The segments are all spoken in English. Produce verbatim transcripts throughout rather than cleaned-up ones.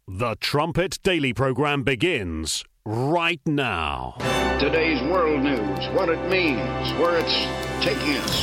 The Trumpet Daily program begins right now. Today's world news, what it means, where it's taking us.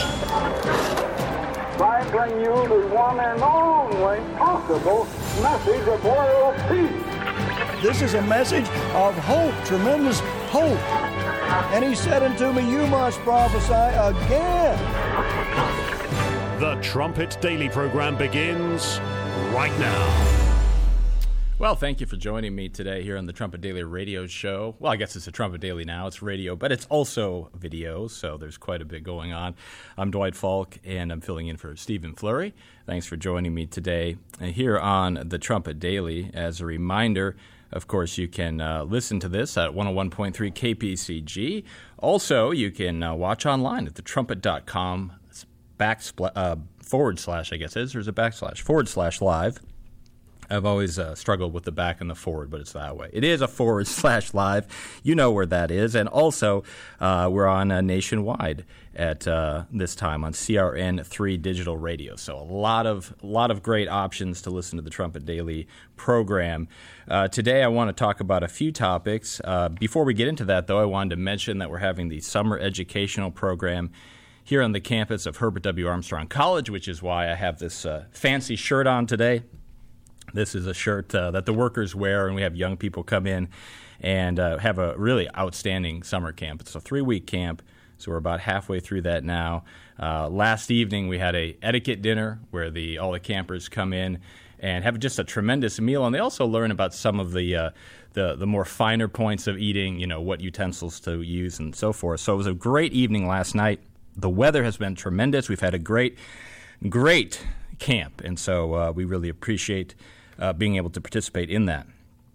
I bring you the one and only possible message of world peace. This is a message of hope, tremendous hope. And he said unto me, you must prophesy again. The Trumpet Daily program begins right now. Well, thank you for joining me today here on the Trumpet Daily radio show. Well, I guess it's a Trumpet Daily now. It's radio, but it's also video, so there's quite a bit going on. I'm Dwight Falk, and I'm filling in for Stephen Flurry. Thanks for joining me today here on the Trumpet Daily. As a reminder, of course, you can uh, listen to this at one oh one point three K P C G. Also, you can uh, watch online at the trumpet dot com backspl- uh, forward slash, I guess it is. There's a backslash, forward slash live. I've always uh, struggled with the back and the forward, but it's that way. It is a forward slash live. You know where that is. And also, uh, we're on uh, nationwide at uh, this time on C R N three Digital Radio. So a lot of a lot of great options to listen to the Trumpet Daily program. Uh, today, I want to talk about a few topics. Uh, before we get into that, though, I wanted to mention that we're having the summer educational program here on the campus of Herbert W. Armstrong College, which is why I have this uh, fancy shirt on today. This is a shirt uh, that the workers wear, and we have young people come in and uh, have a really outstanding summer camp. It's a three-week camp, so we're about halfway through that now. Uh, last evening, we had a etiquette dinner where the all the campers come in and have just a tremendous meal, and they also learn about some of the uh, the, the more finer points of eating, you know, what utensils to use and so forth. So it was a great evening last night. The weather has been tremendous. We've had a great, great camp, and so uh, we really appreciate Uh, being able to participate in that.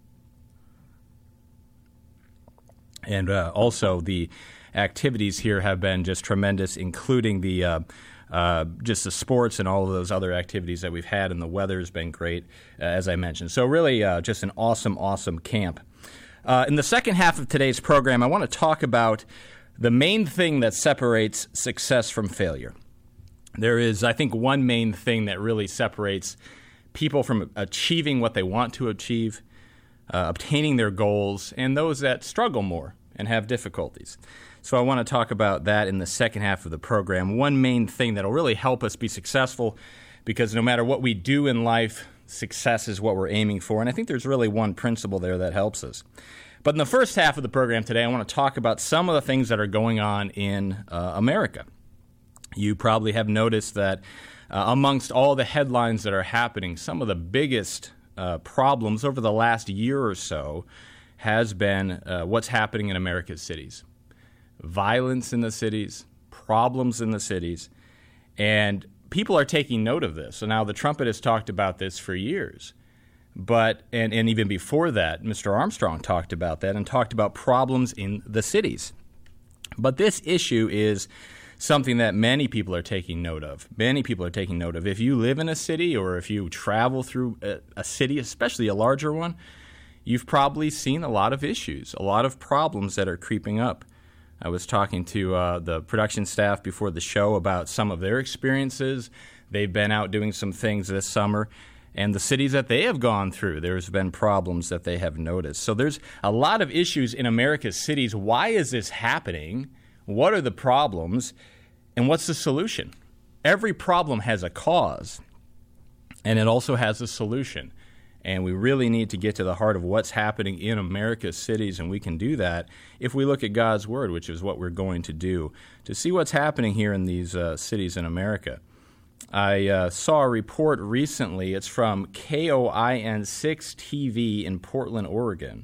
And uh, also the activities here have been just tremendous, including the uh, uh, just the sports and all of those other activities that we've had, and the weather has been great, uh, as I mentioned. So really uh, just an awesome, awesome camp. Uh, in the second half of today's program, I want to talk about the main thing that separates success from failure. There is, I think, one main thing that really separates people from achieving what they want to achieve, uh, obtaining their goals, and those that struggle more and have difficulties. So I want to talk about that in the second half of the program. One main thing that will really help us be successful, because no matter what we do in life, success is what we're aiming for. And I think there's really one principle there that helps us. But in the first half of the program today, I want to talk about some of the things that are going on in uh, America. You probably have noticed that Uh, amongst all the headlines that are happening, some of the biggest uh, problems over the last year or so has been uh, what's happening in America's cities. Violence in the cities, problems in the cities, and people are taking note of this. So now the Trumpet has talked about this for years. But and, and even before that, Mister Armstrong talked about that and talked about problems in the cities. But this issue is something that many people are taking note of. Many people are taking note of. If you live in a city or if you travel through a, a city, especially a larger one, you've probably seen a lot of issues, a lot of problems that are creeping up. I was talking to uh, the production staff before the show about some of their experiences. They've been out doing some things this summer, and the cities that they have gone through, there's been problems that they have noticed. So there's a lot of issues in America's cities. Why is this happening? What are the problems, and what's the solution? Every problem has a cause, and it also has a solution. And we really need to get to the heart of what's happening in America's cities, and we can do that if we look at God's Word, which is what we're going to do, to see what's happening here in these uh, cities in America. I uh, saw a report recently. It's from K O I N six T V in Portland, Oregon.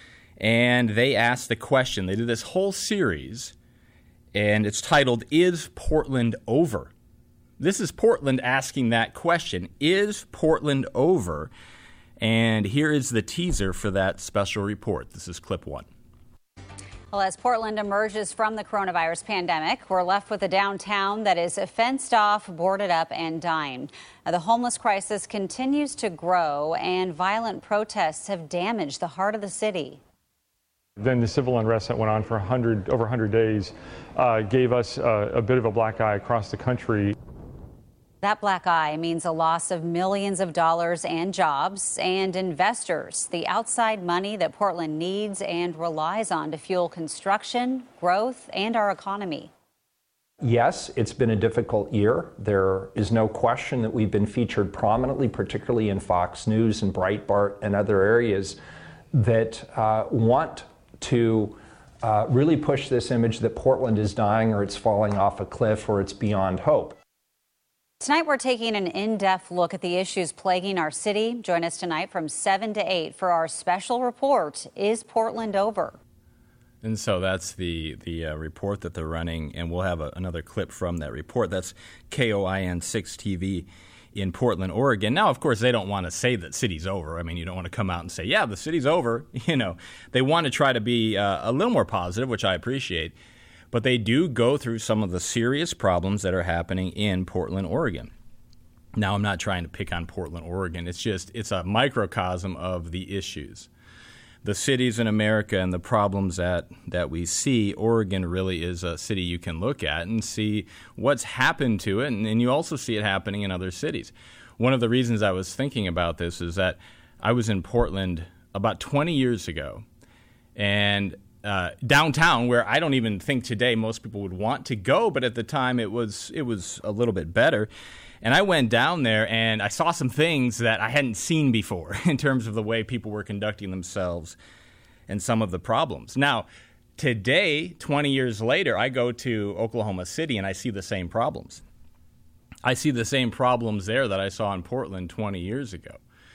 And they asked the question. They did this whole series, and it's titled, Is Portland Over? This is Portland asking that question. Is Portland over? And here is the teaser for that special report. This is clip one. Well, as Portland emerges from the coronavirus pandemic, we're left with a downtown that is fenced off, boarded up, and dying. Now, the homeless crisis continues to grow, and violent protests have damaged the heart of the city. Then the civil unrest that went on for one hundred, over one hundred days uh, gave us uh, a bit of a black eye across the country. That black eye means a loss of millions of dollars and jobs and investors, the outside money that Portland needs and relies on to fuel construction, growth, and our economy. Yes, it's been a difficult year. There is no question that we've been featured prominently, particularly in Fox News and Breitbart and other areas that uh, want to uh, really push this image that Portland is dying or it's falling off a cliff or it's beyond hope. Tonight, we're taking an in-depth look at the issues plaguing our city. Join us tonight from seven to eight for our special report, Is Portland Over? And so that's the the uh, report that they're running, and we'll have a, another clip from that report. That's K O I N six T V in Portland, Oregon. Now, of course, they don't want to say that city's over. I mean, you don't want to come out and say, yeah, the city's over. You know, they want to try to be uh, a little more positive, which I appreciate. But they do go through some of the serious problems that are happening in Portland, Oregon. Now, I'm not trying to pick on Portland, Oregon. It's just, it's a microcosm of the issues. The cities in America and the problems that, that we see, Oregon really is a city you can look at and see what's happened to it, and, and you also see it happening in other cities. One of the reasons I was thinking about this is that I was in Portland about twenty years ago, and Uh, downtown, where I don't even think today most people would want to go, but at the time it was it was a little bit better. And I went down there and I saw some things that I hadn't seen before in terms of the way people were conducting themselves and some of the problems. Now, today, twenty years later, I go to Oklahoma City and I see the same problems. I see the same problems there that I saw in Portland twenty years ago.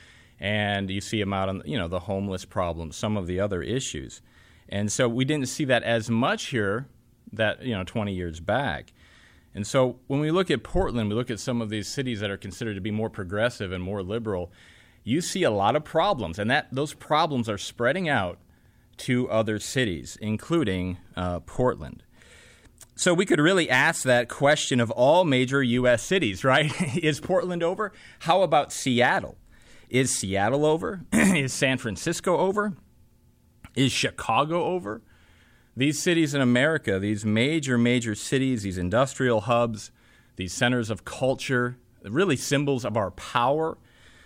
And you see them out on, you know, the homeless problem, some of the other issues. And so we didn't see that as much here that, you know, twenty years back. And so when we look at Portland, we look at some of these cities that are considered to be more progressive and more liberal, you see a lot of problems. And that those problems are spreading out to other cities, including uh, Portland. So we could really ask that question of all major U S cities, right? Is Portland over? How about Seattle? Is Seattle over? Is San Francisco over? Is Chicago over? These cities in America, these major, major cities, these industrial hubs, these centers of culture, really symbols of our power,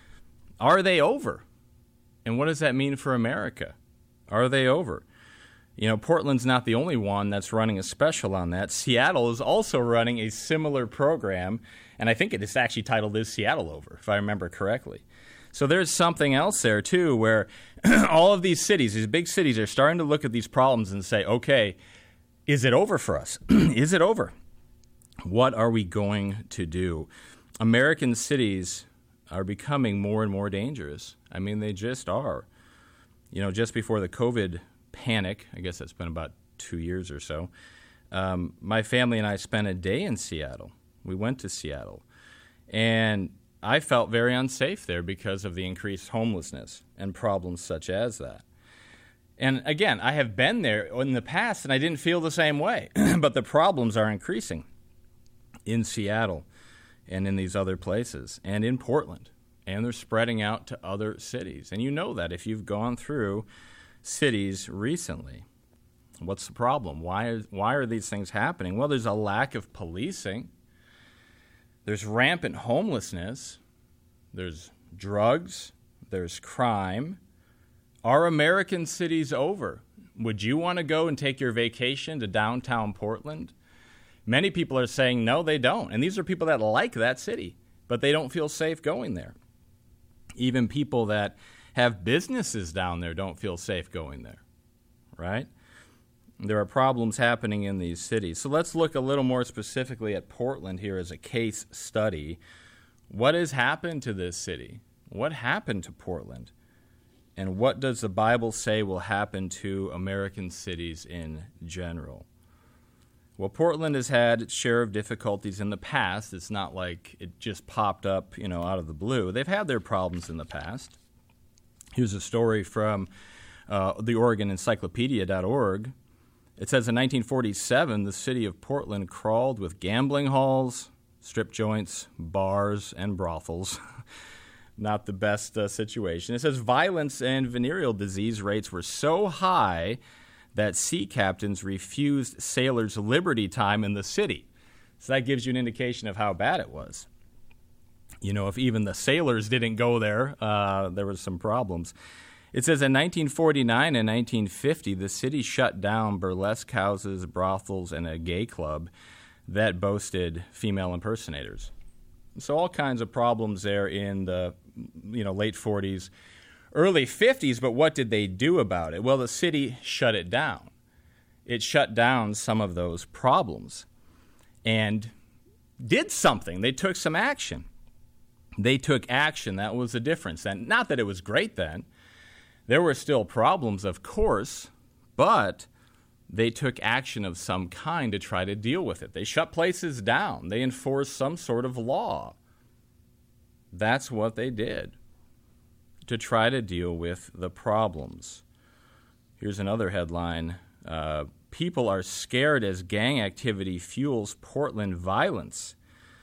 are they over? And what does that mean for America? Are they over? You know, Portland's not the only one that's running a special on that. Seattle is also running a similar program, and I think it is actually titled Is Seattle Over, if I remember correctly. So there's something else there, too, where all of these cities, these big cities, are starting to look at these problems and say, okay, is it over for us? Is it over? What are we going to do? American cities are becoming more and more dangerous. I mean, they just are. You know, just before the COVID panic, I guess that's been about two years or so, um, my family and I spent a day in Seattle. We went to Seattle. And I felt very unsafe there because of the increased homelessness and problems such as that. And again, I have been there in the past and I didn't feel the same way, but the problems are increasing in Seattle and in these other places and in Portland, and they're spreading out to other cities. And you know that if you've gone through cities recently. What's the problem? Why are, why are these things happening? Well, there's a lack of policing. There's rampant homelessness, there's drugs, there's crime. Are American cities over? Would you want to go and take your vacation to downtown Portland? Many people are saying no, they don't. And these are people that like that city, but they don't feel safe going there. Even people that have businesses down there don't feel safe going there, right? There are problems happening in these cities. So let's look a little more specifically at Portland here as a case study. What has happened to this city? What happened to Portland? And what does the Bible say will happen to American cities in general? Well, Portland has had its share of difficulties in the past. It's not like it just popped up, you know, out of the blue. They've had their problems in the past. Here's a story from uh, the Oregon Encyclopedia dot org. It says in nineteen forty-seven, the city of Portland crawled with gambling halls, strip joints, bars, and brothels. Not the best uh, situation. It says violence and venereal disease rates were so high that sea captains refused sailors liberty time in the city. So that gives you an indication of how bad it was. You know, if even the sailors didn't go there, uh, there was some problems. It says in nineteen forty-nine and nineteen fifty, the city shut down burlesque houses, brothels, and a gay club that boasted female impersonators. So all kinds of problems there in the, you know, late forties, early fifties, but what did they do about it? Well, the city shut it down. It shut down some of those problems and did something. They took some action. They took action. That was the difference. And not that it was great then. There were still problems, of course, but they took action of some kind to try to deal with it. They shut places down. They enforced some sort of law. That's what they did to try to deal with the problems. Here's another headline. Uh, people are scared as gang activity fuels Portland violence.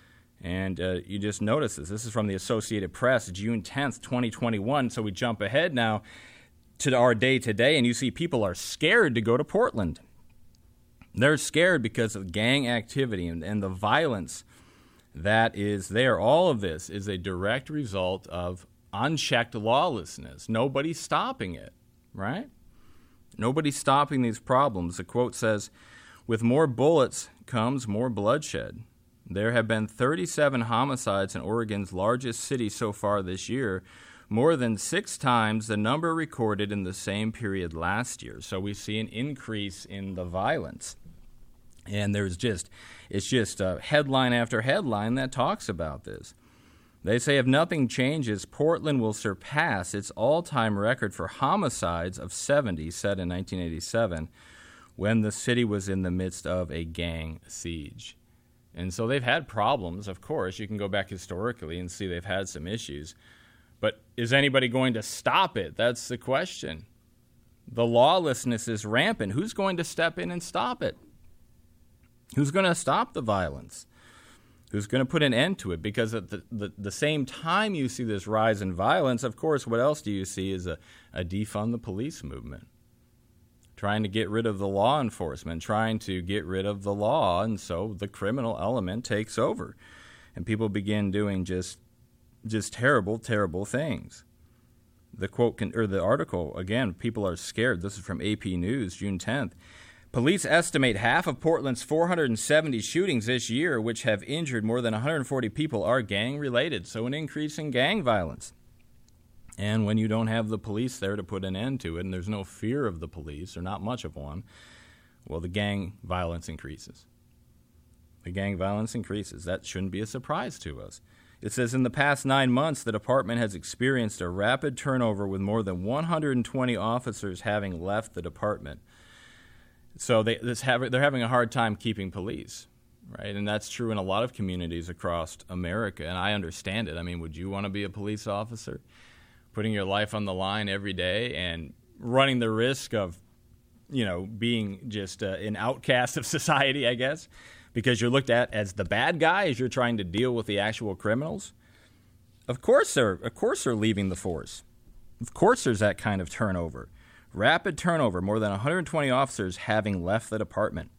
And uh, you just notice this. This is from the Associated Press, June tenth, twenty twenty-one. So we jump ahead now to our day today, and you see people are scared to go to Portland. They're scared because of gang activity and, and the violence that is there. All of this is a direct result of unchecked lawlessness. Nobody's stopping it, right? Nobody's stopping these problems. The quote says, "With more bullets comes more bloodshed. There have been thirty-seven homicides in Oregon's largest city so far this year, more than six times the number recorded in the same period last year." So we see an increase in the violence. And there's just, it's just uh, headline after headline that talks about this. They say if nothing changes, Portland will surpass its all-time record for homicides of seventy set in nineteen eighty-seven when the city was in the midst of a gang siege. And so they've had problems, of course. You can go back historically and see they've had some issues. But is anybody going to stop it? That's the question. The lawlessness is rampant. Who's going to step in and stop it? Who's going to stop the violence? Who's going to put an end to it? Because at the, the, the same time you see this rise in violence, of course, what else do you see is a, a defund the police movement. Trying to get rid of the law enforcement, trying to get rid of the law, and so the criminal element takes over. And people begin doing just just terrible, terrible things. The quote, can, or the article, again, people are scared. This is from A P News, June tenth. Police estimate half of Portland's four hundred seventy shootings this year, which have injured more than one hundred forty people, are gang-related. So an increase in gang violence. And when you don't have the police there to put an end to it, and there's no fear of the police, or not much of one, well, the gang violence increases. The gang violence increases. That shouldn't be a surprise to us. It says in the past nine months, the department has experienced a rapid turnover with more than one hundred twenty officers having left the department. So they, this have, they're having a hard time keeping police, right? And that's true in a lot of communities across America, and I understand it. I mean, would you want to be a police officer? Putting your life on the line every day and running the risk of, you know, being just uh, an outcast of society, I guess, because you're looked at as the bad guy as you're trying to deal with the actual criminals. Of course they're, of course they're leaving the force. Of course there's that kind of turnover. Rapid turnover, more than one hundred twenty officers having left the department.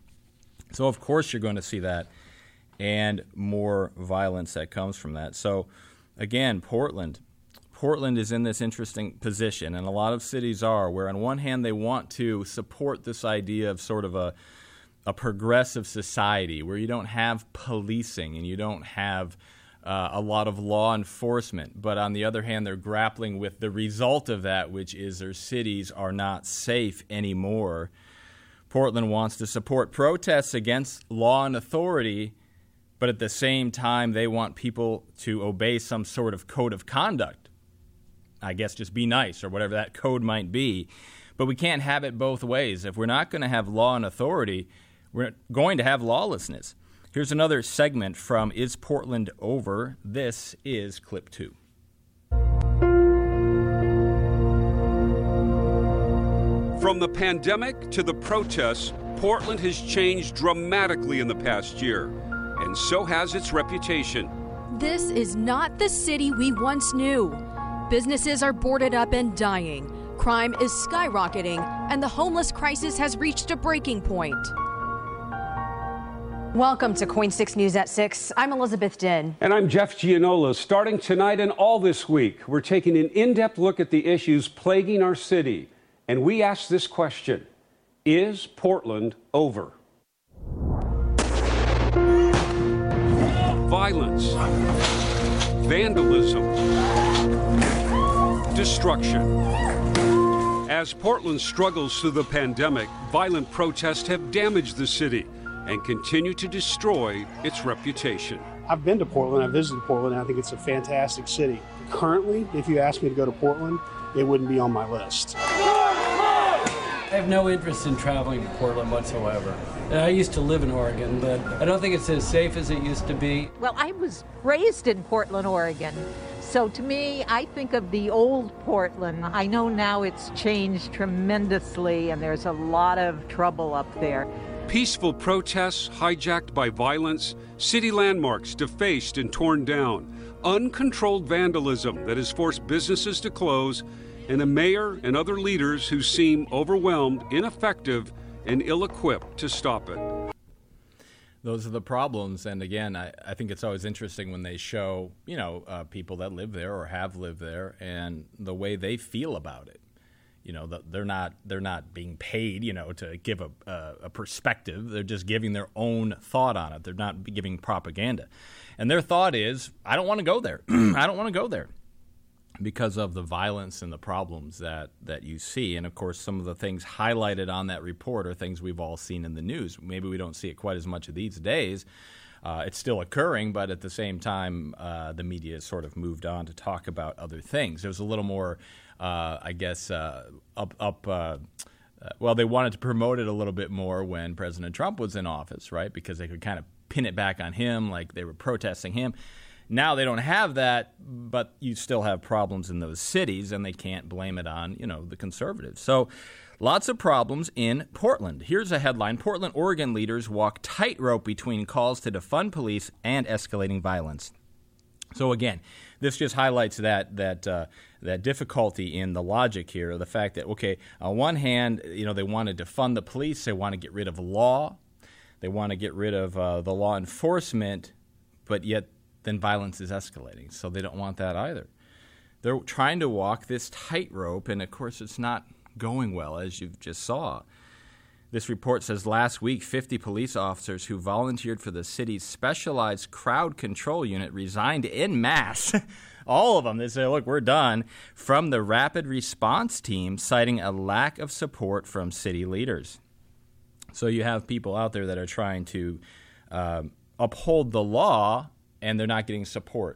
So of course you're going to see that and more violence that comes from that. So again, Portland... Portland is in this interesting position, and a lot of cities are, where on one hand they want to support this idea of sort of a, a progressive society where you don't have policing and you don't have uh, a lot of law enforcement. But on the other hand, they're grappling with the result of that, which is their cities are not safe anymore. Portland wants to support protests against law and authority, but at the same time they want people to obey some sort of code of conduct. I guess just be nice or whatever that code might be. But we can't have it both ways. If we're not going to have law and authority, we're going to have lawlessness. Here's another segment from Is Portland Over? This is clip two. From the pandemic to the protests, Portland has changed dramatically in the past year, and so has its reputation. This is not the city we once knew. Businesses are boarded up and dying. Crime is skyrocketing, and the homeless crisis has reached a breaking point. Welcome to Coin six News at six. I'm Elizabeth Din. And I'm Jeff Gianola. Starting tonight and all this week, we're taking an in-depth look at the issues plaguing our city. And we ask this question: is Portland over? Violence, vandalism, destruction. As Portland struggles through the pandemic, violent protests have damaged the city and continue to destroy its reputation. I've been to Portland, I've visited Portland, and I think it's a fantastic city. Currently, if you asked me to go to Portland, it wouldn't be on my list. I have no interest in traveling to Portland whatsoever. I used to live in Oregon, but I don't think it's as safe as it used to be. Well, I was raised in Portland, Oregon. So to me, I think of the old Portland. I know now it's changed tremendously, and there's a lot of trouble up there. Peaceful protests hijacked by violence, city landmarks defaced and torn down, uncontrolled vandalism that has forced businesses to close, and a mayor and other leaders who seem overwhelmed, ineffective, and ill-equipped to stop it. Those are the problems, and again, I, I think it's always interesting when they show, you know, uh, people that live there or have lived there and the way they feel about it. You know, they're not they're not being paid, you know, to give a, a, a perspective. They're just giving their own thought on it. They're not giving propaganda. And their thought is, I don't want to go there. I don't want to go there because of the violence and the problems that, that you see. And, of course, some of the things highlighted on that report are things we've all seen in the news. Maybe we don't see it quite as much of these days. Uh, it's still occurring, but at the same time, uh, the media has sort of moved on to talk about other things. There's a little more... Uh, I guess, uh, up, up. Uh, uh, well, they wanted to promote it a little bit more when President Trump was in office, right? Because they could kind of pin it back on him, like they were protesting him. Now they don't have that, but you still have problems in those cities, and they can't blame it on, you know, the conservatives. So lots of problems in Portland. Here's a headline: Portland, Oregon leaders walk tightrope between calls to defund police and escalating violence. So again, this just highlights that that uh, that difficulty in the logic here, the fact that, okay, on one hand, you know, they want to defund the police, they want to get rid of law, they want to get rid of uh, the law enforcement, but yet then violence is escalating, so they don't want that either. They're trying to walk this tightrope, and of course it's not going well, as you just saw. This report says last week, fifty police officers who volunteered for the city's specialized crowd control unit resigned en masse. All of them. They say, look, we're done, from the rapid response team, citing a lack of support from city leaders. So you have people out there that are trying to uh, uphold the law, and they're not getting support.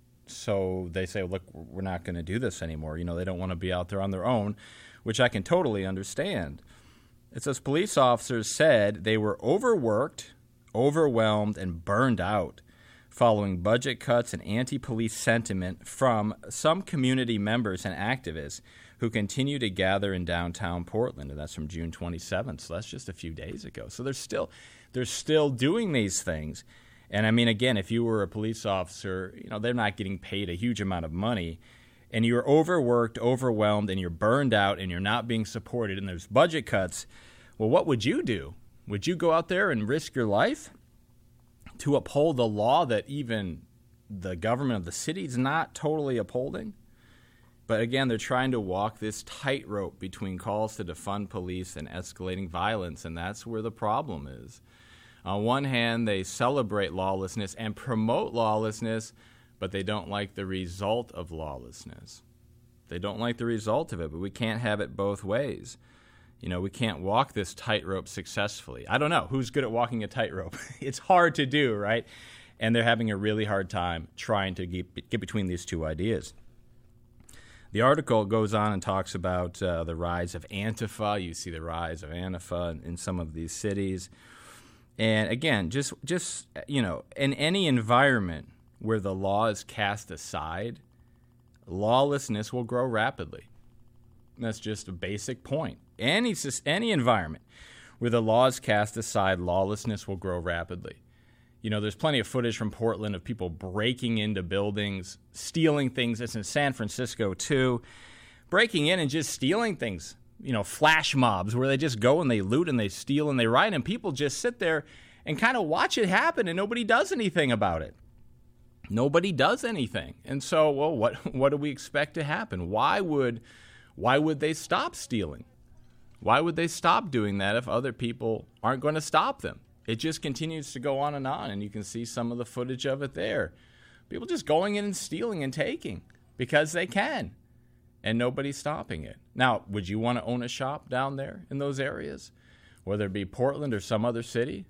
So they say, look, we're not going to do this anymore. You know, they don't want to be out there on their own, which I can totally understand. It says police officers said they were overworked, overwhelmed, and burned out following budget cuts and anti-police sentiment from some community members and activists who continue to gather in downtown Portland. And that's from June twenty-seventh, so that's just a few days ago. So they're still, they're still doing these things. And I mean, again, if you were a police officer, you know, they're not getting paid a huge amount of money, and you're overworked, overwhelmed, and you're burned out, and you're not being supported, and there's budget cuts, well, what would you do? Would you go out there and risk your life to uphold the law that even the government of the city is not totally upholding? But again, they're trying to walk this tightrope between calls to defund police and escalating violence, and that's where the problem is. On one hand, they celebrate lawlessness and promote lawlessness, but they don't like the result of lawlessness. They don't like the result of it, but we can't have it both ways. You know, we can't walk this tightrope successfully. I don't know. Who's good at walking a tightrope? It's hard to do, right? And they're having a really hard time trying to get, get between these two ideas. The article goes on and talks about uh, the rise of Antifa. You see the rise of Antifa in, in some of these cities. And again, just, just, you know, in any environment where the law is cast aside, lawlessness will grow rapidly. That's just a basic point. Any, any environment where the law is cast aside, lawlessness will grow rapidly. You know, there's plenty of footage from Portland of people breaking into buildings, stealing things. It's in San Francisco, too. Breaking in and just stealing things. You know, flash mobs where they just go and they loot and they steal and they riot, and people just sit there and kind of watch it happen, and nobody does anything about it. Nobody does anything. And so, well, what what do we expect to happen? Why would why would they stop stealing? Why would they stop doing that if other people aren't going to stop them? It just continues to go on and on, and you can see some of the footage of it there. People just going in and stealing and taking because they can, and nobody's stopping it. Now, would you want to own a shop down there in those areas, whether it be Portland or some other city?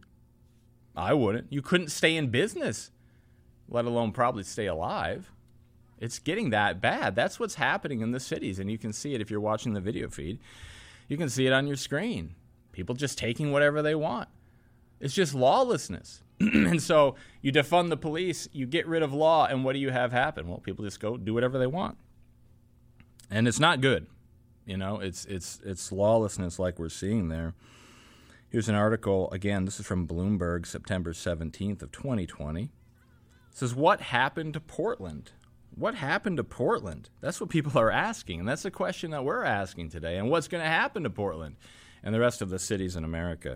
I wouldn't. You couldn't stay in business, let alone probably stay alive. It's getting that bad. That's what's happening in the cities, and you can see it if you're watching the video feed. You can see it on your screen. People just taking whatever they want. It's just lawlessness. And so you defund the police, you get rid of law, and what do you have happen? Well, people just go do whatever they want. And it's not good. You know, it's it's it's lawlessness like we're seeing there. Here's an article, again, this is from Bloomberg, September seventeenth of twenty twenty. It says, what happened to Portland? What happened to Portland? That's what people are asking, and that's the question that we're asking today. And what's going to happen to Portland and the rest of the cities in America?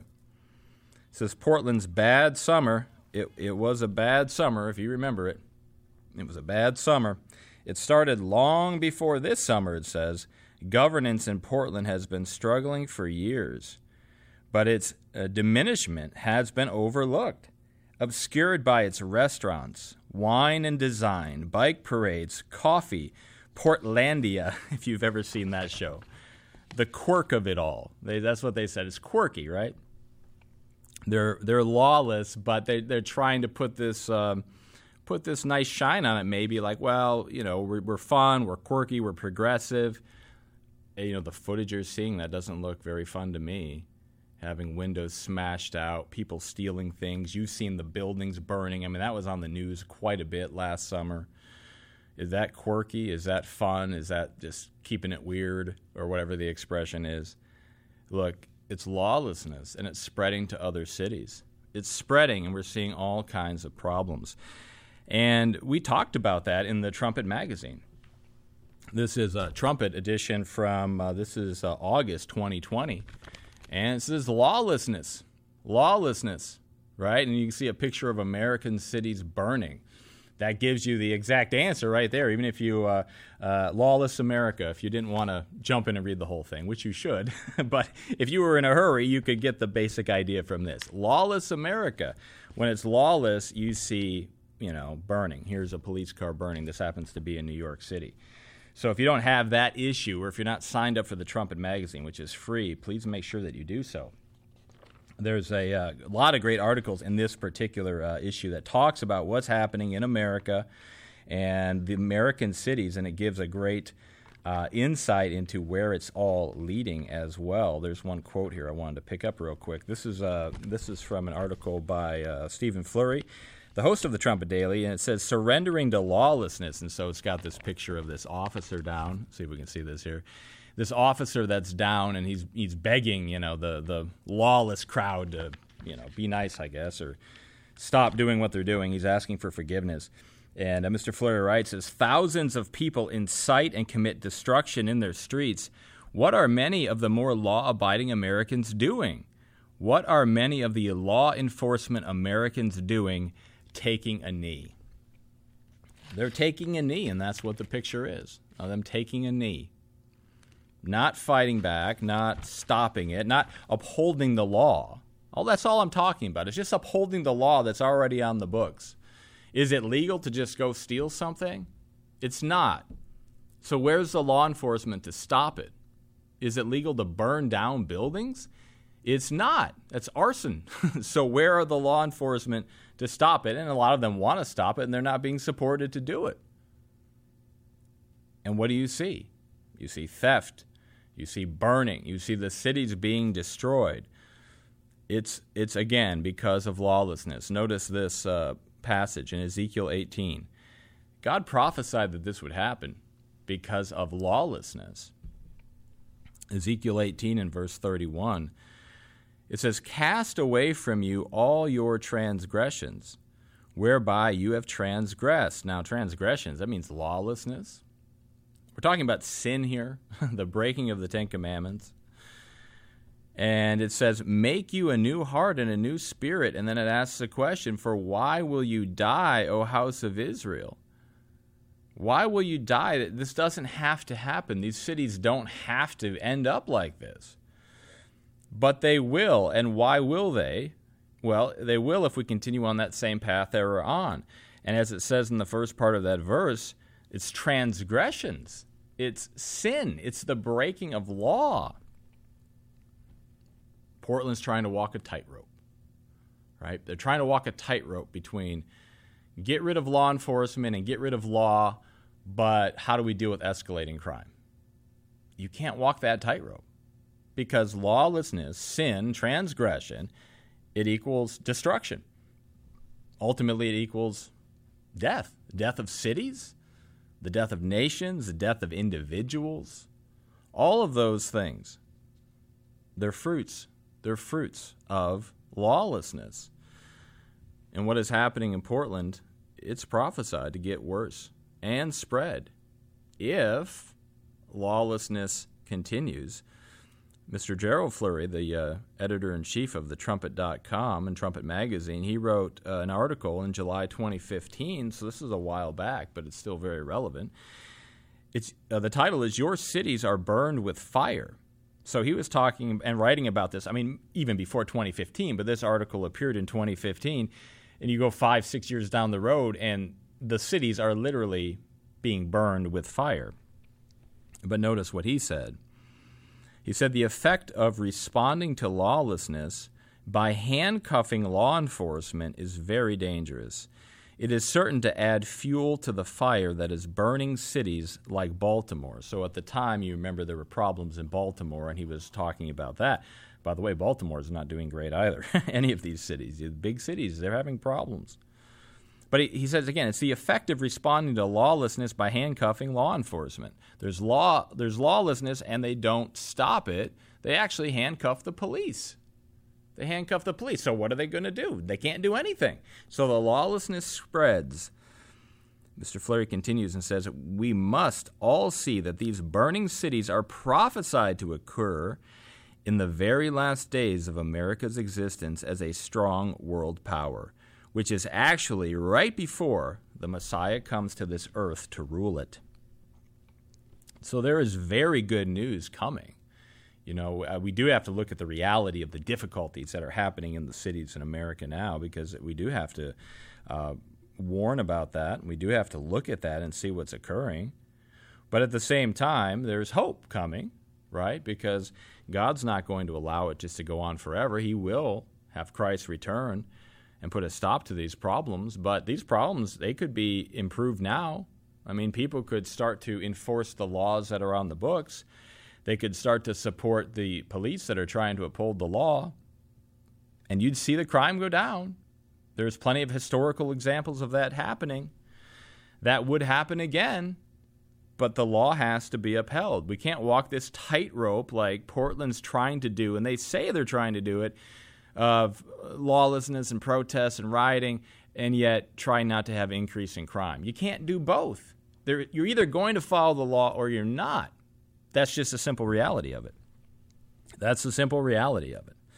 It says Portland's bad summer. It, it was a bad summer, if you remember it. It was a bad summer. It started long before this summer, it says. Governance in Portland has been struggling for years, but its uh, diminishment has been overlooked, obscured by its restaurants, wine and design, bike parades, coffee, Portlandia, if you've ever seen that show. The quirk of it all. They, that's what they said. It's quirky, right? They're they're lawless, but they they're trying to put this um, put this nice shine on it. Maybe like, well, you know, we're, we're fun, we're quirky, we're progressive. And, you know, the footage you're seeing, that doesn't look very fun to me. Having windows smashed out, people stealing things. You've seen the buildings burning. I mean, that was on the news quite a bit last summer. Is that quirky? Is that fun? Is that just keeping it weird, or whatever the expression is? Look, it's lawlessness, and it's spreading to other cities. It's spreading, and we're seeing all kinds of problems. And we talked about that in the Trumpet magazine. This is a Trumpet edition from, uh, this is uh, August twenty twenty. And it says lawlessness, lawlessness, right? And you can see a picture of American cities burning. That gives you the exact answer right there, even if you, uh, uh, lawless America, if you didn't want to jump in and read the whole thing, which you should. But if you were in a hurry, you could get the basic idea from this. Lawless America. When it's lawless, you see, you know, burning. Here's a police car burning. This happens to be in New York City. So if you don't have that issue, or if you're not signed up for the Trumpet magazine, which is free, please make sure that you do so. There's a, uh, a lot of great articles in this particular uh, issue that talks about what's happening in America and the American cities, and it gives a great uh, insight into where it's all leading as well. There's one quote here I wanted to pick up real quick. This is uh, this is from an article by uh, Stephen Flurry, the host of the Trumpet Daily, and it says, surrendering to lawlessness. And so it's got this picture of this officer down. See if we can see this here. This officer that's down, and he's he's begging, you know, the, the lawless crowd to, you know, be nice, I guess, or stop doing what they're doing. He's asking for forgiveness. And uh, Mister Fleury writes, as thousands of people incite and commit destruction in their streets, what are many of the more law-abiding Americans doing? What are many of the law enforcement Americans doing? Taking a knee. They're taking a knee, and that's what the picture is, of them taking a knee. Not fighting back, not stopping it, not upholding the law. Oh, that's all I'm talking about. It's just upholding the law that's already on the books. Is it legal to just go steal something? It's not. So where's the law enforcement to stop it? Is it legal to burn down buildings? It's not. That's arson. So where are the law enforcement to stop it? And a lot of them want to stop it, and they're not being supported to do it. And what do you see? You see theft. You see burning. You see the cities being destroyed. It's, it's again, because of lawlessness. Notice this uh, passage in Ezekiel eighteen. God prophesied that this would happen because of lawlessness. Ezekiel eighteen and verse thirty-one, it says, cast away from you all your transgressions, whereby you have transgressed. Now, transgressions, that means lawlessness. We're talking about sin here, the breaking of the Ten Commandments. And it says, make you a new heart and a new spirit. And then it asks the question, for why will you die, O house of Israel? Why will you die? This doesn't have to happen. These cities don't have to end up like this. But they will. And why will they? Well, they will if we continue on that same path that we're on. And as it says in the first part of that verse, it's transgressions. It's sin. It's the breaking of law. Portland's trying to walk a tightrope, right? They're trying to walk a tightrope between get rid of law enforcement and get rid of law, but how do we deal with escalating crime? You can't walk that tightrope because lawlessness, sin, transgression, it equals destruction. Ultimately, it equals death, death of cities, the death of nations, the death of individuals. All of those things, they're fruits. They're fruits of lawlessness. And what is happening in Portland, it's prophesied to get worse and spread if lawlessness continues. Mister Gerald Flurry, the uh, editor-in-chief of the Trumpet dot com and Trumpet Magazine, he wrote uh, an article in July twenty fifteen, so this is a while back, but it's still very relevant. It's uh, the title is, Your Cities Are Burned with Fire. So he was talking and writing about this, I mean, even before twenty fifteen, but this article appeared in twenty fifteen, and you go five, six years down the road, and the cities are literally being burned with fire. But notice what he said. He said, the effect of responding to lawlessness by handcuffing law enforcement is very dangerous. It is certain to add fuel to the fire that is burning cities like Baltimore. So at the time, you remember there were problems in Baltimore, and he was talking about that. By the way, Baltimore is not doing great either. Any of these cities, the big cities, they're having problems. But he, he says, again, it's the effect of responding to lawlessness by handcuffing law enforcement. There's law, there's lawlessness, and they don't stop it. They actually handcuff the police. They handcuff the police. So what are they going to do? They can't do anything. So the lawlessness spreads. Mister Flurry continues and says, we must all see that these burning cities are prophesied to occur in the very last days of America's existence as a strong world power, which is actually right before the Messiah comes to this earth to rule it. So there is very good news coming. You know, uh, we do have to look at the reality of the difficulties that are happening in the cities in America now, because we do have to uh, warn about that. We do have to look at that and see what's occurring. But at the same time, there's hope coming, right? Because God's not going to allow it just to go on forever. He will have Christ return and put a stop to these problems. But these problems, they could be improved now. I mean, people could start to enforce the laws that are on the books. They could start to support the police that are trying to uphold the law, and you'd see the crime go down. There's plenty of historical examples of that happening. That would happen again, but the law has to be upheld. We can't walk this tightrope like Portland's trying to do, and they say they're trying to do it, of lawlessness and protests and rioting, and yet try not to have increasing crime. You can't do both. There, you're either going to follow the law or you're not. That's just the simple reality of it. That's the simple reality of it.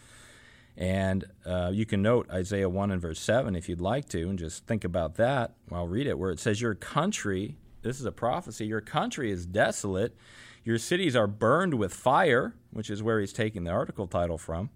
And uh, you can note Isaiah one and verse seven if you'd like to, and just think about that. I'll read it, where it says, your country, this is a prophecy, your country is desolate. Your cities are burned with fire, which is where he's taking the article title from.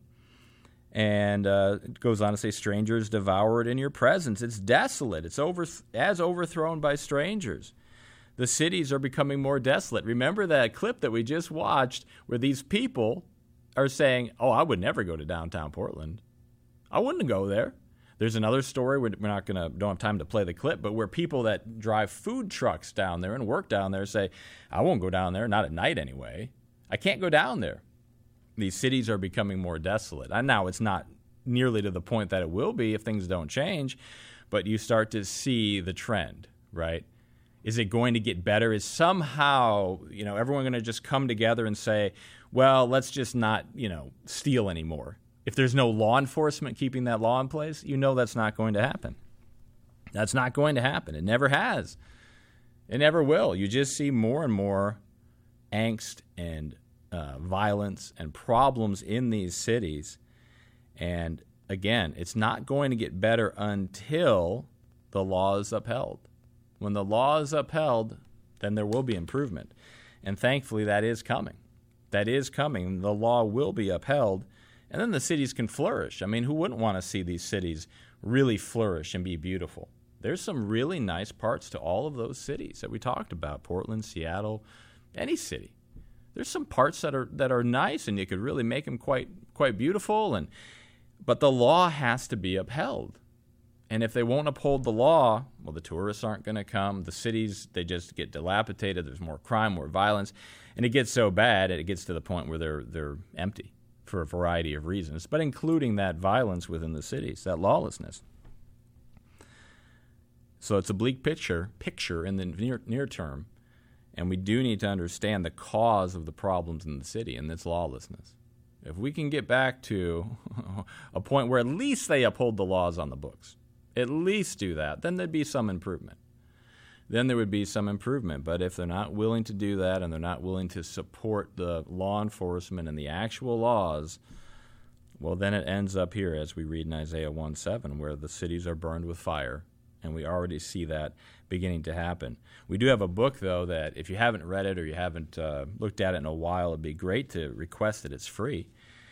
And uh, it goes on to say, strangers devour it in your presence. It's desolate. It's over, as overthrown by strangers. The cities are becoming more desolate. Remember that clip that we just watched where these people are saying, oh, I would never go to downtown Portland. I wouldn't go there. There's another story, we're not going to, don't have time to play the clip, but where people that drive food trucks down there and work down there say, I won't go down there, not at night anyway. I can't go down there. These cities are becoming more desolate. And now it's not nearly to the point that it will be if things don't change, but you start to see the trend, right? Is it going to get better? Is somehow, you know, everyone going to just come together and say, well, let's just not, you know, steal anymore? If there's no law enforcement keeping that law in place, you know that's not going to happen. That's not going to happen. It never has. It never will. You just see more and more angst and uh, violence and problems in these cities. And again, it's not going to get better until the law is upheld. When the law is upheld, then there will be improvement. And thankfully, that is coming. That is coming. The law will be upheld, and then the cities can flourish. I mean, who wouldn't want to see these cities really flourish and be beautiful? There's some really nice parts to all of those cities that we talked about, Portland, Seattle, any city. There's some parts that are that are nice, and you could really make them quite quite beautiful. And but the law has to be upheld. And if they won't uphold the law, well, the tourists aren't going to come. The cities, they just get dilapidated. There's more crime, more violence. And it gets so bad, it gets to the point where they're they're empty for a variety of reasons, but including that violence within the cities, that lawlessness. So it's a bleak picture, picture in the near, near term, and we do need to understand the cause of the problems in the city, and it's lawlessness. If we can get back to a point where at least they uphold the laws on the books, at least do that, then there'd be some improvement. Then there would be some improvement. But if they're not willing to do that and they're not willing to support the law enforcement and the actual laws, well, then it ends up here, as we read in Isaiah one seven, where the cities are burned with fire, and we already see that beginning to happen. We do have a book, though, that if you haven't read it or you haven't uh, looked at it in a while, it'd be great to request it. It's free.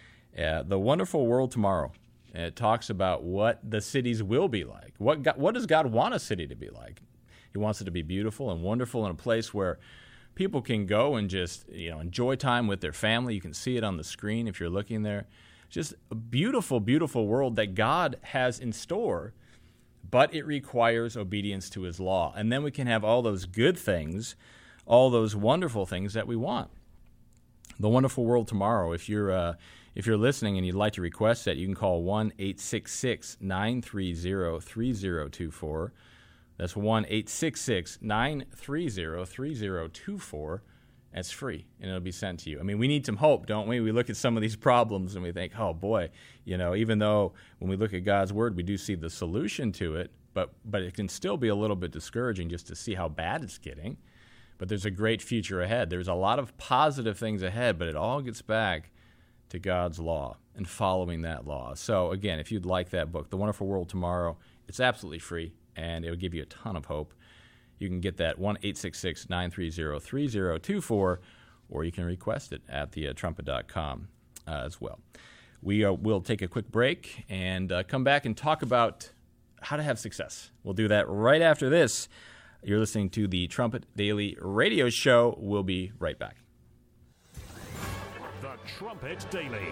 Uh, The Wonderful World Tomorrow. And it talks about what the cities will be like. What God, what does God want a city to be like? He wants it to be beautiful and wonderful, in a place where people can go and just, you know, enjoy time with their family. You can see it on the screen if you're looking there. Just a beautiful, beautiful world that God has in store, but it requires obedience to his law. And then we can have all those good things, all those wonderful things that we want. The Wonderful World Tomorrow. If you're uh, if you're listening and you'd like to request that, you can call one eight six six, nine three zero, three zero two four. That's one eight six six, nine three zero, three zero two four. That's free, and it'll be sent to you. I mean, we need some hope, don't we? We look at some of these problems and we think, oh, boy, you know, even though when we look at God's Word, we do see the solution to it, but but it can still be a little bit discouraging just to see how bad it's getting. But there's a great future ahead. There's a lot of positive things ahead, but it all gets back to God's law and following that law. So, again, if you'd like that book, The Wonderful World Tomorrow, it's absolutely free, and it'll give you a ton of hope. You can get that one eight six six, nine three zero, three zero two four, or you can request it at the trumpet dot com uh, as well. We uh, will take a quick break and uh, come back and talk about how to have success. We'll do that right after this. You're listening to the Trumpet Daily Radio Show. We'll be right back. The Trumpet Daily.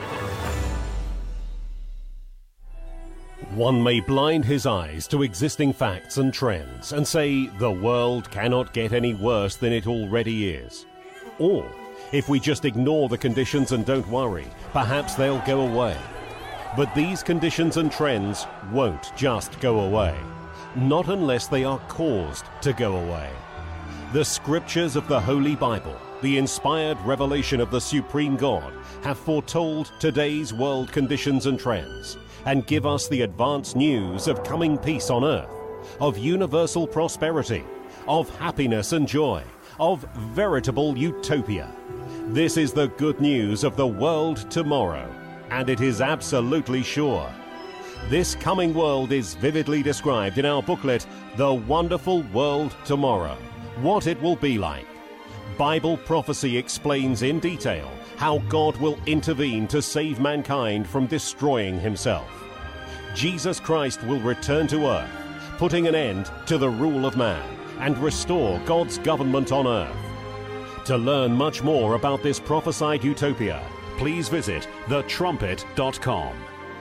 One may blind his eyes to existing facts and trends and say the world cannot get any worse than it already is. Or, if we just ignore the conditions and don't worry, perhaps they'll go away. But these conditions and trends won't just go away. Not unless they are caused to go away. The scriptures of the Holy Bible, the inspired revelation of the Supreme God, have foretold today's world conditions and trends, and give us the advance news of coming peace on earth, of universal prosperity, of happiness and joy, of veritable utopia. This is the good news of the world tomorrow, and it is absolutely sure. This coming world is vividly described in our booklet, The Wonderful World Tomorrow, what it will be like. Bible prophecy explains in detail how God will intervene to save mankind from destroying himself. Jesus Christ will return to earth, putting an end to the rule of man and restore God's government on earth. To learn much more about this prophesied utopia, please visit the trumpet dot com.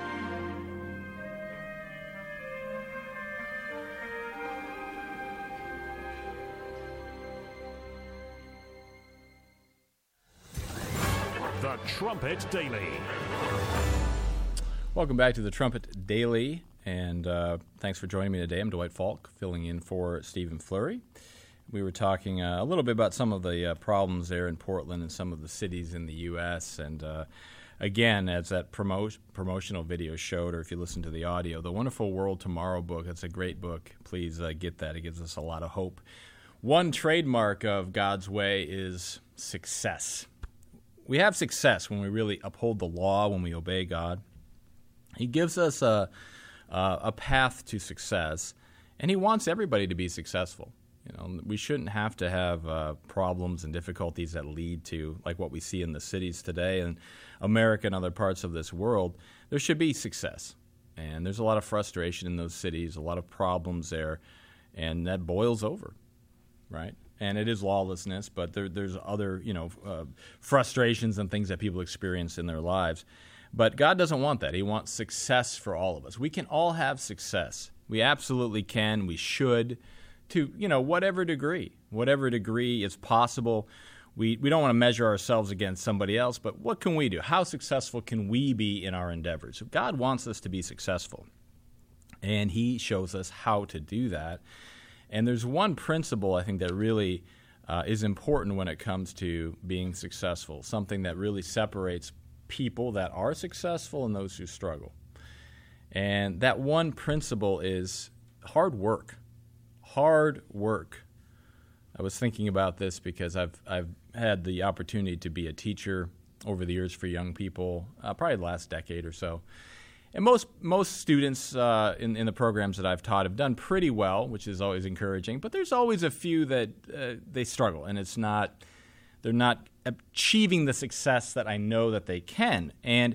The Trumpet Daily. Welcome back to the Trumpet Daily, and uh, thanks for joining me today. I'm Dwight Falk, filling in for Stephen Flurry. We were talking uh, a little bit about some of the uh, problems there in Portland and some of the cities in the U S, and uh, again, as that promo- promotional video showed, or if you listen to the audio, The Wonderful World Tomorrow book, that's a great book. Please uh, get that. It gives us a lot of hope. One trademark of God's way is success. we have success when we really uphold the law, when we obey God. He gives us a, a, a path to success, and he wants everybody to be successful. You know, we shouldn't have to have uh, problems and difficulties that lead to, like what we see in the cities today and America and other parts of this world. There should be success. And there's a lot of frustration in those cities, a lot of problems there, and that boils over, right? And it is lawlessness, but there, there's other, you know, uh, frustrations and things that people experience in their lives. But God doesn't want that. He wants success for all of us. We can all have success. We absolutely can. We should, to, you know, whatever degree. Whatever degree is possible. We we don't want to measure ourselves against somebody else, but what can we do? How successful can we be in our endeavors? God wants us to be successful, and he shows us how to do that. And there's one principle, I think, that really uh, is important when it comes to being successful, something that really separates people that are successful and those who struggle. And that one principle is hard work. Hard work. I was thinking about this because I've I've had the opportunity to be a teacher over the years for young people, uh, probably the last decade or so. And most most students uh, in, in the programs that I've taught have done pretty well, which is always encouraging. But there's always a few that uh, they struggle, and it's not they're not achieving the success that I know that they can. And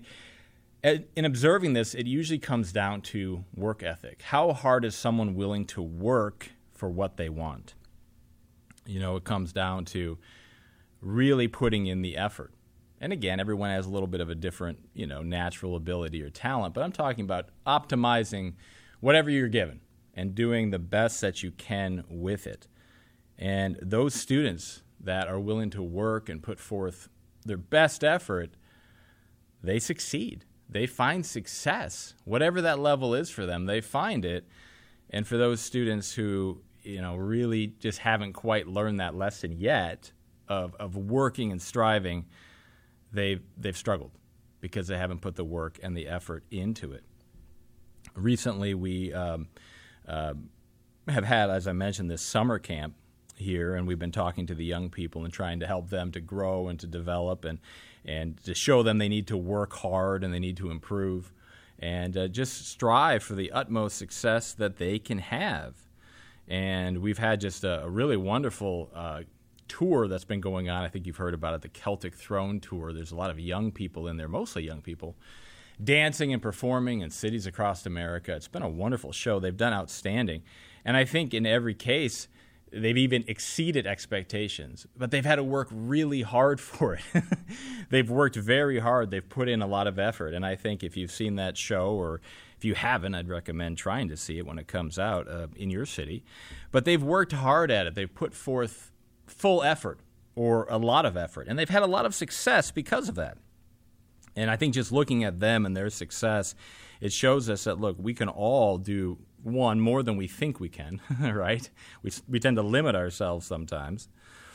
in observing this, it usually comes down to work ethic. How hard is someone willing to work for what they want? You know, it comes down to really putting in the effort. And again, everyone has a little bit of a different, you know, natural ability or talent, but I'm talking about optimizing whatever you're given and doing the best that you can with it. And those students that are willing to work and put forth their best effort, they succeed. They find success. Whatever that level is for them, they find it. And for those students who, you know, really just haven't quite learned that lesson yet of, of working and striving, they've, they've struggled because they haven't put the work and the effort into it. Recently, we um, uh, have had, as I mentioned, this summer camp here, and we've been talking to the young people and trying to help them to grow and to develop and, and to show them they need to work hard and they need to improve and uh, just strive for the utmost success that they can have. And we've had just a, a really wonderful uh, tour that's been going on. I think you've heard about it, the Celtic Throne Tour. There's a lot of young people in there, mostly young people, dancing and performing in cities across America. It's been a wonderful show. They've done outstanding. And I think in every case, they've even exceeded expectations, but they've had to work really hard for it. They've worked very hard. They've put in a lot of effort. And I think if you've seen that show, or if you haven't, I'd recommend trying to see it when it comes out uh, in your city. But they've worked hard at it. They've put forth full effort or a lot of effort, and they've had a lot of success because of that. And I think just looking at them and their success, it shows us that, look, we can all do, one, more than we think we can, right? We, we tend to limit ourselves sometimes.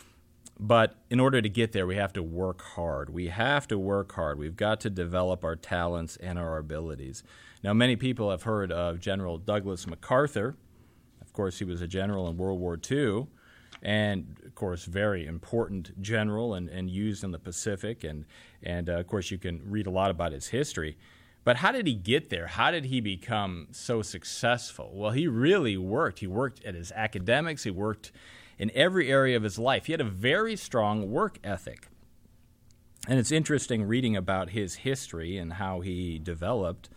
But in order to get there, we have to work hard. We have to work hard. We've got to develop our talents and our abilities. Now, many people have heard of General Douglas MacArthur. Of course, he was a general in World War Two. And, of course, very important general and, and used in the Pacific. And, and uh, of course, you can read a lot about his history. But how did he get there? How did he become so successful? Well, he really worked. He worked at his academics. He worked in every area of his life. He had a very strong work ethic. And it's interesting reading about his history and how he developed.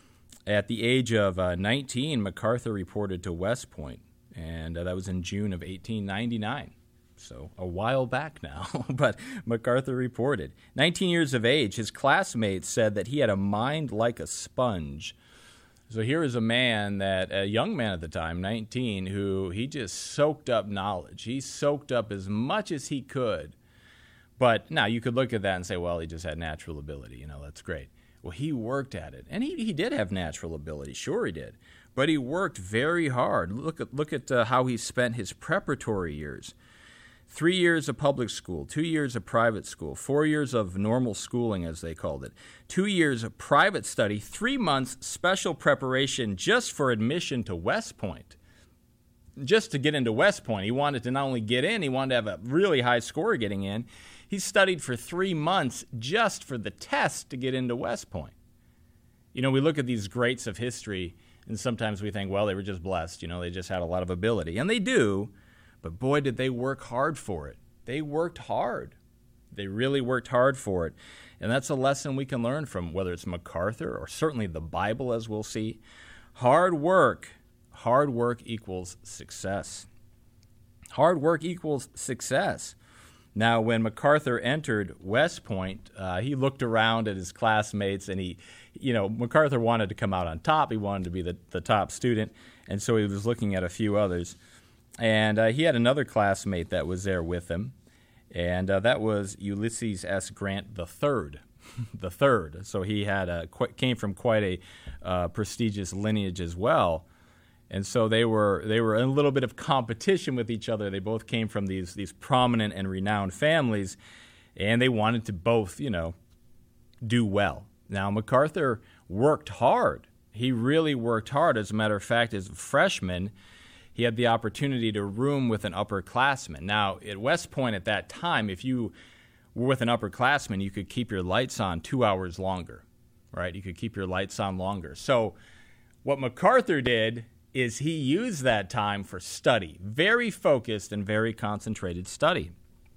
At the age of uh, nineteen, MacArthur reported to West Point. And uh, that was in June of eighteen ninety-nine, so a while back now. But MacArthur reported. nineteen years of age, his classmates said that he had a mind like a sponge. So here is a man, that a young man at the time, nineteen, who he just soaked up knowledge. He soaked up as much as he could. But now you could look at that and say, well, he just had natural ability. You know, that's great. Well, he worked at it. And he, he did have natural ability. Sure he did. But he worked very hard. Look at look at uh, how he spent his preparatory years. Three years of public school, two years of private school, four years of normal schooling, as they called it, two years of private study, three months special preparation just for admission to West Point. Just to get into West Point. He wanted to not only get in, he wanted to have a really high score getting in. he studied for three months just for the test to get into West Point. You know, we look at these greats of history, and sometimes we think, well, they were just blessed. You know, they just had a lot of ability. And they do, but boy, did they work hard for it. They worked hard. They really worked hard for it. And that's a lesson we can learn from, whether it's MacArthur or certainly the Bible, as we'll see. Hard work, hard work equals success. Hard work equals success. Now, when MacArthur entered West Point, uh, he looked around at his classmates, and he, you know, MacArthur wanted to come out on top. He wanted to be the, the top student, and so he was looking at a few others. And uh, he had another classmate that was there with him, and uh, that was Ulysses S. Grant the third. the third. So he had a, qu- came from quite a uh, prestigious lineage as well. And so they were they were in a little bit of competition with each other. They both came from these these prominent and renowned families, and they wanted to both, you know, do well. Now, MacArthur worked hard. He really worked hard. As a matter of fact, as a freshman, he had the opportunity to room with an upperclassman. Now, at West Point at that time, if you were with an upperclassman, you could keep your lights on two hours longer, right? You could keep your lights on longer. So what MacArthur did is he used that time for study, very focused and very concentrated study.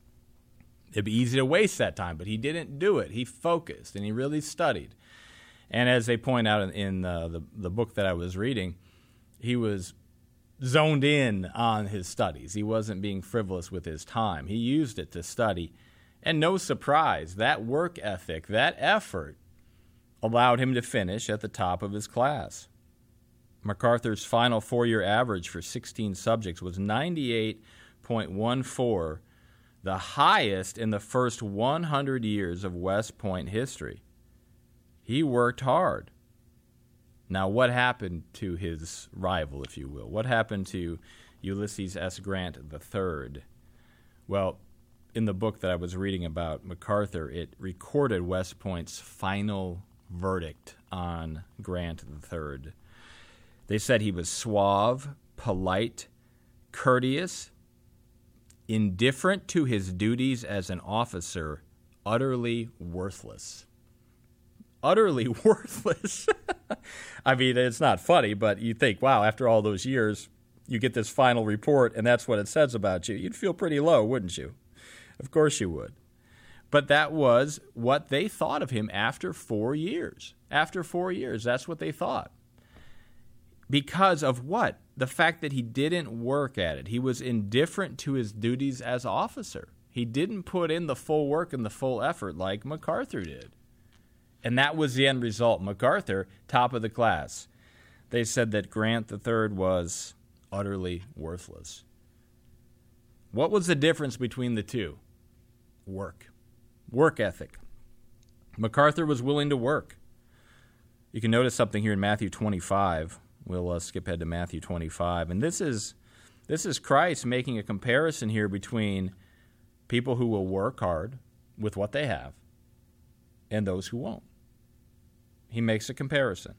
It'd be easy to waste that time, but he didn't do it. He focused, and he really studied. And as they point out in, in uh, the, the book that I was reading, he was zoned in on his studies. He wasn't being frivolous with his time. He used it to study. And no surprise, that work ethic, that effort, allowed him to finish at the top of his class. MacArthur's final four-year average for sixteen subjects was ninety-eight point one four, the highest in the first one hundred years of West Point history. He worked hard. Now, what happened to his rival, if you will? What happened to Ulysses S. Grant the third? Well, in the book that I was reading about MacArthur, it recorded West Point's final verdict on Grant the third. They said he was suave, polite, courteous, indifferent to his duties as an officer, utterly worthless. Utterly worthless. I mean, it's not funny, but you think, wow, after all those years, you get this final report, and that's what it says about you. You'd feel pretty low, wouldn't you? Of course you would. But that was what they thought of him after four years. After four years, that's what they thought. Because of what? The fact that he didn't work at it. He was indifferent to his duties as officer. He didn't put in the full work and the full effort like MacArthur did. And that was the end result. MacArthur, top of the class. They said that Grant the third was utterly worthless. What was the difference between the two? Work. Work ethic. MacArthur was willing to work. You can notice something here in Matthew twenty-five. We'll uh, skip ahead to Matthew twenty-five. And this is this is Christ making a comparison here between people who will work hard with what they have and those who won't. He makes a comparison.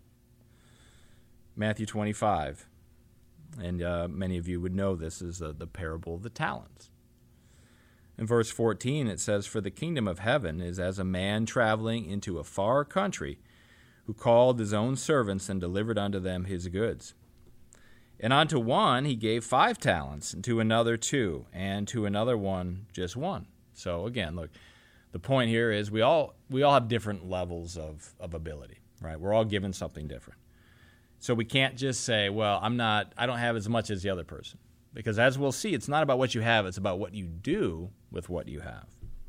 Matthew twenty-five. And uh, many of you would know this is uh, the parable of the talents. In verse fourteen, it says, "For the kingdom of heaven is as a man traveling into a far country, who called his own servants and delivered unto them his goods. And unto one he gave five talents, and to another two, and to another one just one." So again, look, the point here is we all we all have different levels of, of ability, right? We're all given something different. So we can't just say, well, I'm not, I don't have as much as the other person. Because as we'll see, it's not about what you have, it's about what you do with what you have.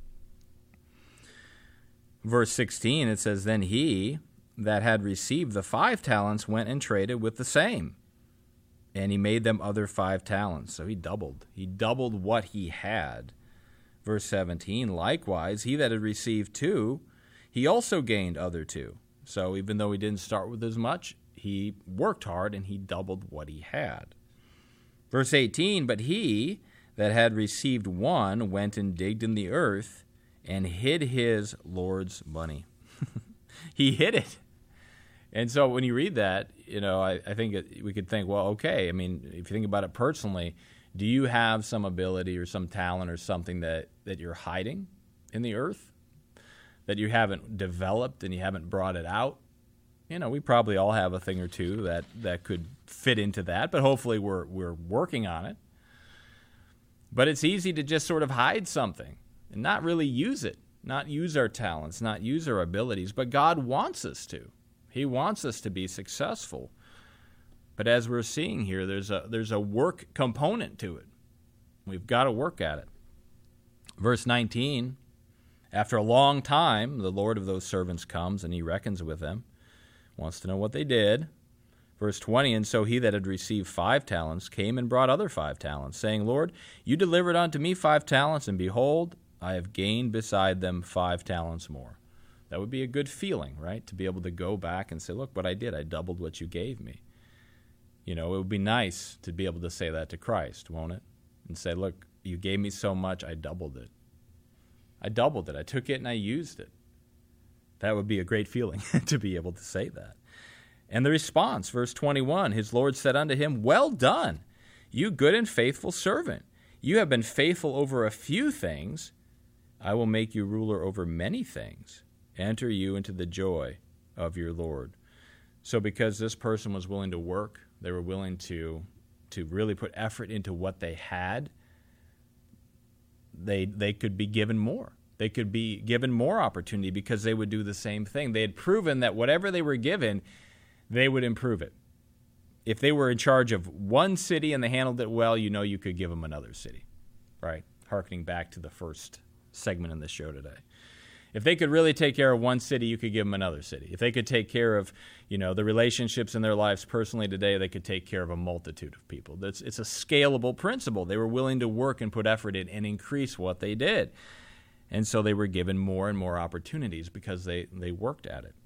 Verse sixteen, it says, "Then he that had received the five talents went and traded with the same. And he made them other five talents." So he doubled. He doubled what he had. Verse seventeen, "Likewise, he that had received two, he also gained other two." So even though he didn't start with as much, he worked hard and he doubled what he had. Verse eighteen, "But he that had received one went and digged in the earth and hid his Lord's money." He hid it. And so when you read that, you know, I, I think it, we could think, well, okay, I mean, if you think about it personally, do you have some ability or some talent or something that, that you're hiding? in the earth that you haven't developed and you haven't brought it out? You know, we probably all have a thing or two that, that could fit into that, but hopefully we're we're working on it. But it's easy to just sort of hide something and not really use it, not use our talents, not use our abilities, but God wants us to. He wants us to be successful. But as we're seeing here, there's a there's a work component to it. We've got to work at it. Verse nineteen, after a long time, the Lord of those servants comes and he reckons with them, wants to know what they did. Verse twenty, and so he that had received five talents came and brought other five talents, saying, Lord, you delivered unto me five talents, and behold, I have gained beside them five talents more. That would be a good feeling, right? To be able to go back and say, look what I did. I doubled what you gave me. You know, it would be nice to be able to say that to Christ, won't it? And say, look, you gave me so much, I doubled it. I doubled it. I took it and I used it. That would be a great feeling to be able to say that. And the response, verse twenty-one, his Lord said unto him, well done, you good and faithful servant. You have been faithful over a few things. I will make you ruler over many things. Enter you into the joy of your Lord. So because this person was willing to work, they were willing to, to really put effort into what they had, they they could be given more. They could be given more opportunity because they would do the same thing. They had proven that whatever they were given, they would improve it. If they were in charge of one city and they handled it well, you know you could give them another city, right? Harkening back to the first segment in this show today. If they could really take care of one city, you could give them another city. If they could take care of, you know, the relationships in their lives personally today, they could take care of a multitude of people. That's, it's a scalable principle. They were willing to work and put effort in and increase what they did. And so they were given more and more opportunities because they, they worked at it.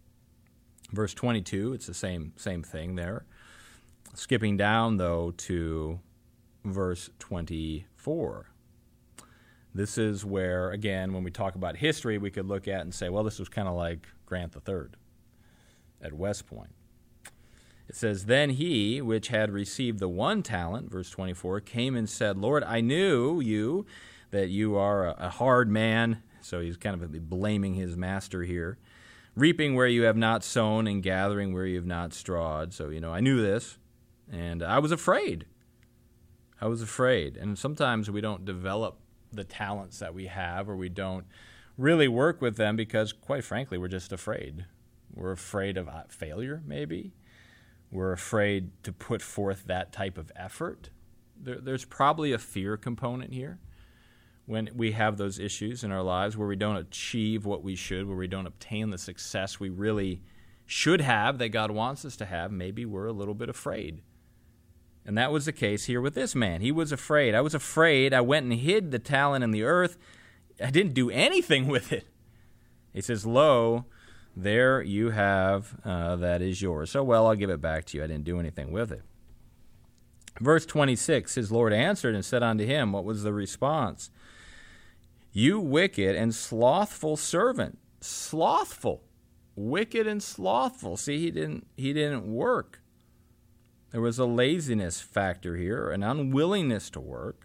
Verse twenty-two, it's the same same thing there. Skipping down, though, to verse twenty-four. This is where, again, when we talk about history, we could look at and say, well, this was kind of like Grant the Third at West Point. It says, then he, which had received the one talent, verse twenty-four, came and said, Lord, I knew you, that you are a, a hard man. So he's kind of blaming his master here. Reaping where you have not sown and gathering where you have not strawed. So, you know, I knew this, and I was afraid. I was afraid. And sometimes we don't develop the talents that we have, or we don't really work with them because, quite frankly, we're just afraid. We're afraid of failure, maybe. We're afraid to put forth that type of effort. There, there's probably a fear component here when we have those issues in our lives where we don't achieve what we should, where we don't obtain the success we really should have, that God wants us to have. Maybe we're a little bit afraid. And that was the case here with this man. He was afraid. I was afraid. I went and hid the talent in the earth. I didn't do anything with it. He says, lo, there you have, uh, that is yours. So, well, I'll give it back to you. I didn't do anything with it. Verse twenty-six, his Lord answered and said unto him, what was the response? You wicked and slothful servant. Slothful. Wicked and slothful. See, he didn't he didn't work. There was a laziness factor here, an unwillingness to work.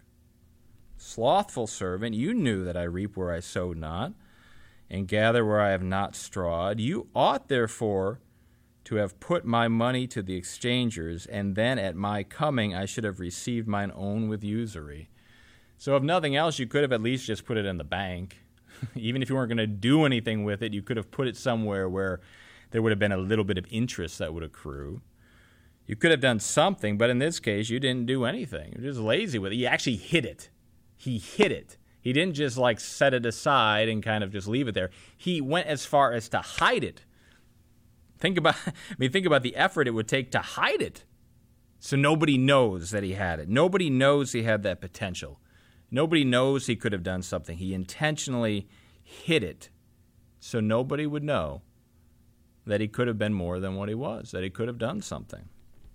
Slothful servant, you knew that I reap where I sowed not, and gather where I have not strawed. You ought, therefore, to have put my money to the exchangers, and then at my coming I should have received mine own with usury. So if nothing else, you could have at least just put it in the bank. Even if you weren't going to do anything with it, you could have put it somewhere where there would have been a little bit of interest that would accrue. You could have done something, but in this case, you didn't do anything. You're just lazy with it. You actually hid it. He hid it. He didn't just like set it aside and kind of just leave it there. He went as far as to hide it. Think about, I mean, think about the effort it would take to hide it. So nobody knows that he had it. Nobody knows he had that potential. Nobody knows he could have done something. He intentionally hid it so nobody would know that he could have been more than what he was, that he could have done something.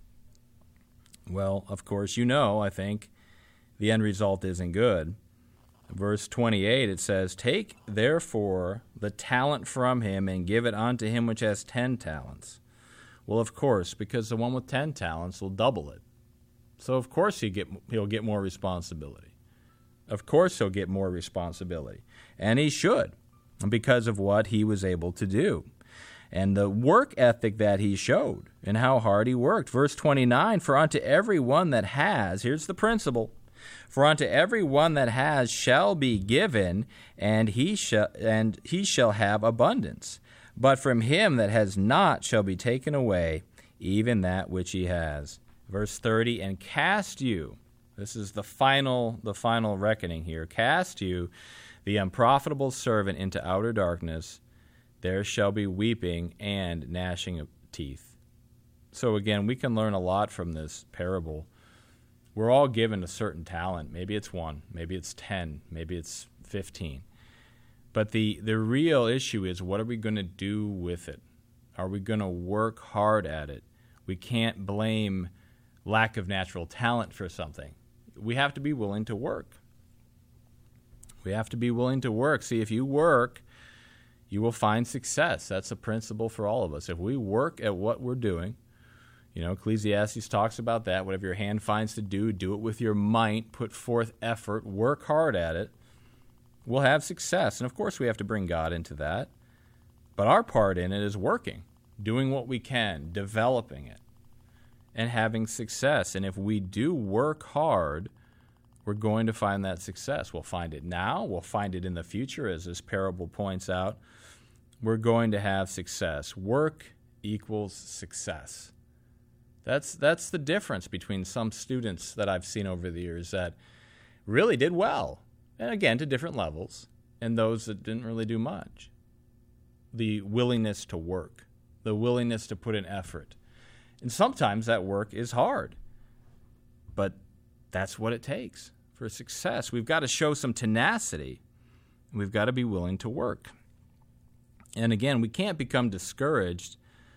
Well, of course, you know, I think, the end result isn't good. Verse twenty-eight, it says, take therefore the talent from him and give it unto him which has ten talents. Well, of course, because the one with ten talents will double it. So, of course, he get, he'll get more responsibility. Of course he'll get more responsibility. and he should, because of what he was able to do and the work ethic that he showed and how hard he worked. Verse twenty-nine, for unto every one that has, here's the principle, for unto every one that has shall be given, and he shall and he shall have abundance. But from him that has not shall be taken away even that which he has. Verse thirty, and cast you, this is the final the final reckoning here, cast you, the unprofitable servant, into outer darkness. There shall be weeping and gnashing of teeth. So again, we can learn a lot from this parable. We're all given a certain talent. Maybe it's one, maybe it's ten, maybe it's fifteen. But the, the real issue is, what are we going to do with it? Are we going to work hard at it? We can't blame lack of natural talent for something. We have to be willing to work. We have to be willing to work. See, if you work, you will find success. That's a principle for all of us. If we work at what we're doing, you know, Ecclesiastes talks about that. Whatever your hand finds to do, do it with your might, put forth effort, work hard at it. We'll have success. And of course we have to bring God into that. But our part in it is working, doing what we can, developing it, and having success. And if we do work hard, we're going to find that success. We'll find it now. We'll find it in the future, as this parable points out. We're going to have success. Work equals success. That's that's the difference between some students that I've seen over the years that really did well, and again, to different levels, and those that didn't really do much. The willingness to work, the willingness to put in effort. And sometimes that work is hard, but that's what it takes for success. We've got to show some tenacity, and we've got to be willing to work. And again, we can't become discouraged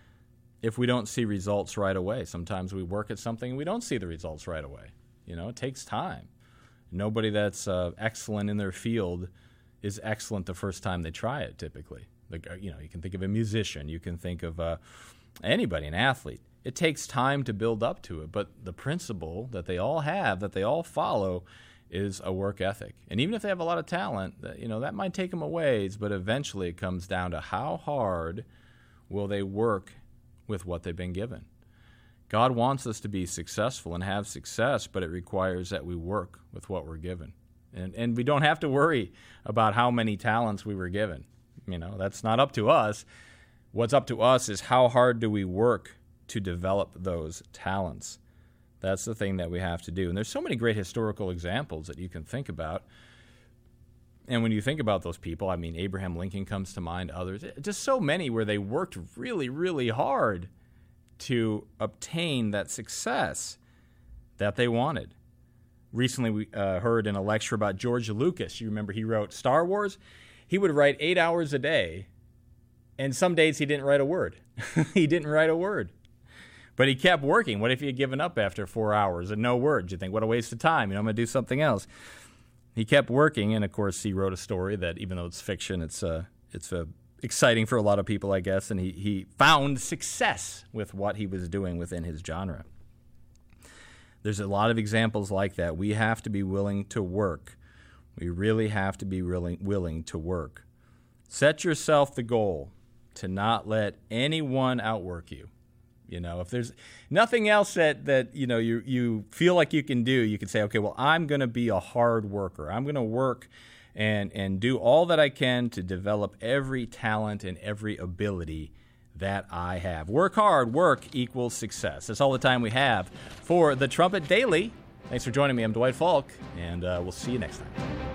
if we don't see results right away. Sometimes we work at something and we don't see the results right away. You know, it takes time. Nobody that's uh, excellent in their field is excellent the first time they try it, typically. Like, you know, you can think of a musician. You can think of uh, anybody, an athlete. It takes time to build up to it, but the principle that they all have, that they all follow, is a work ethic. And even if they have a lot of talent, you know, that might take them a ways, but eventually it comes down to how hard will they work with what they've been given. God wants us to be successful and have success, but it requires that we work with what we're given. And and we don't have to worry about how many talents we were given. You know, that's not up to us. What's up to us is how hard do we work to develop those talents. That's the thing that we have to do. And there's so many great historical examples that you can think about. And when you think about those people, I mean, Abraham Lincoln comes to mind, others, just so many where they worked really, really hard to obtain that success that they wanted. Recently, we uh, heard in a lecture about George Lucas. You remember he wrote Star Wars? He would write eight hours a day, and some days he didn't write a word. He didn't write a word. But he kept working. What if he had given up after four hours and no words? You think, what a waste of time. You know, I'm going to do something else. He kept working, and of course, he wrote a story that, even though it's fiction, it's uh, it's uh, exciting for a lot of people, I guess, and he, he found success with what he was doing within his genre. There's a lot of examples like that. We have to be willing to work. We really have to be willing, willing to work. Set yourself the goal to not let anyone outwork you. You know, if there's nothing else that, that you know, you, you feel like you can do, you can say, okay, well, I'm going to be a hard worker. I'm going to work and, and do all that I can to develop every talent and every ability that I have. Work hard. Work equals success. That's all the time we have for the Trumpet Daily. Thanks for joining me. I'm Dwight Falk, and uh, we'll see you next time.